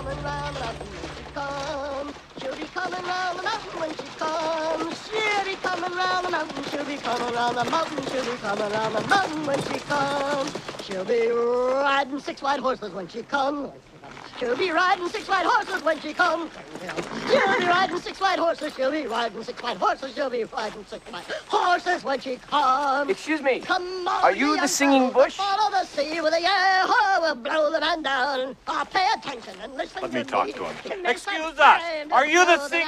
coming round the mountain when she comes. She'll be coming round the mountain when she comes. She'll be coming round the mountain. She'll be coming round the mountain. She'll be coming round the mountain when she comes. She'll be riding 6 white horses when she comes. She'll be riding 6 white horses when she comes. She'll be riding 6 white horses. She'll be riding 6 white horses. She'll be riding 6 white horses when she comes. Excuse me. Come on, are you the singing bush? Follow the sea with a yeah-ho, we'll blow the man down. Pay attention and listen to me. Let me talk to him. Excuse us. Are you the singing